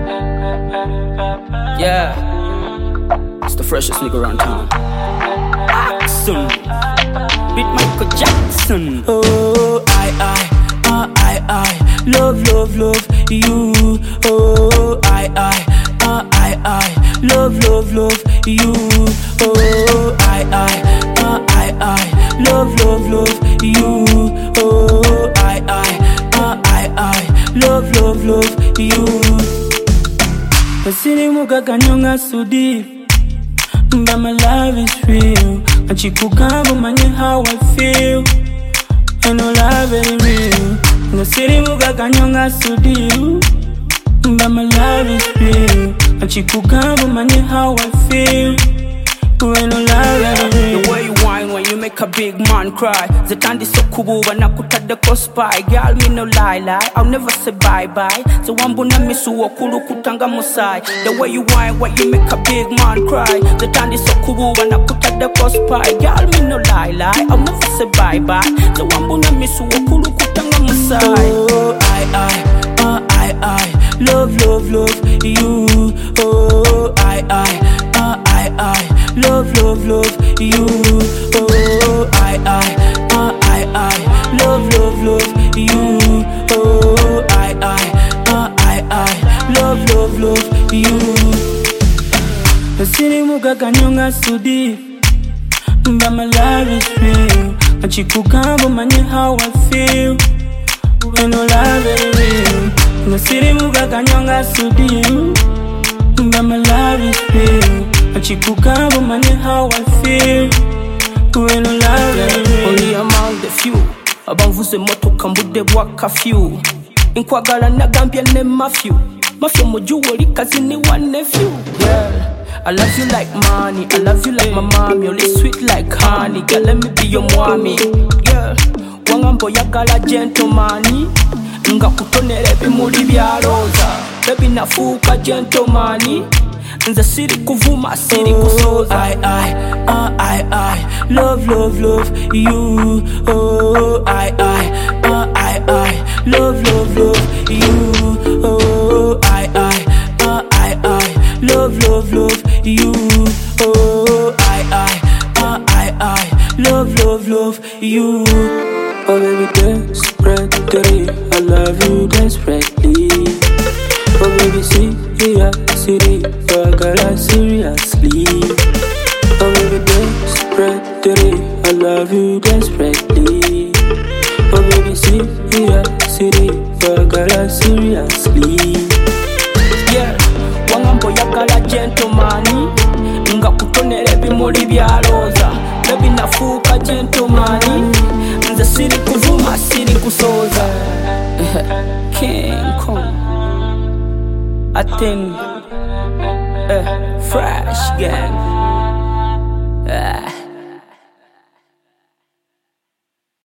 Yeah, it's the freshest nigga around town. Action, beat Michael Jackson. Oh, I love you. Oh, I love you. Oh, I love you. Oh, I love you. Pasiri muka kanyonga sudi, but my love is real. And she could come manye how I feel. And no love very real. Pasiri muka kanyonga sudi, but my love is real. And she could come manye how I feel. When no love very real. The way you whine when you make a big man cry. Zetandi so kubu wanakuta the cosby. Girl me no lie, I'll never say bye bye. So wambuna misu wakulu kutanga musai. The way you whine when you make a big man cry. Zetandi so kubu wanakuta the cosby. Girl me no lie, I'll never say bye bye. So wambuna misu wakulu kutanga musai. Oh, I love you. Oh, I love you. Oh, I love you. Oh, I love you. Pasiri muka kanyonga sudi, but my love is real. And she could come manye how I feel. When no love is real. Pasiri muka kanyonga sudi, but my love is real. And she could come manye how I feel. When no love is real. Only among the few abamvuze moto kambude bwa kafyu. Inkwagala nagambye ne mafyu. Mafyu mujuwo likazini wa nephew. Yeah, I love you like money, I love you like my mommy. Only sweet like honey, girl let me be your mommy. Yeah, wangambo yagala gentleman. Nga kutonere bimuli bya roza. Baby nafuka gentleman. Nze siri kuvuma siri kusoza. I love you. Oh, I love you. Oh, I love you. Oh, I love you. Oh baby desperately, I love you desperately. Oh baby seriously, I gotta seriously. Oh baby desperately, I love you desperately. Oh baby seriously, I gotta seriously. Yeah, wangambo yagala gentleman. Nga kutonere bimuli bya roza. Baby nafuka gentleman. Nze siri kuvuma siri kusoza. King Kong I think fresh gang.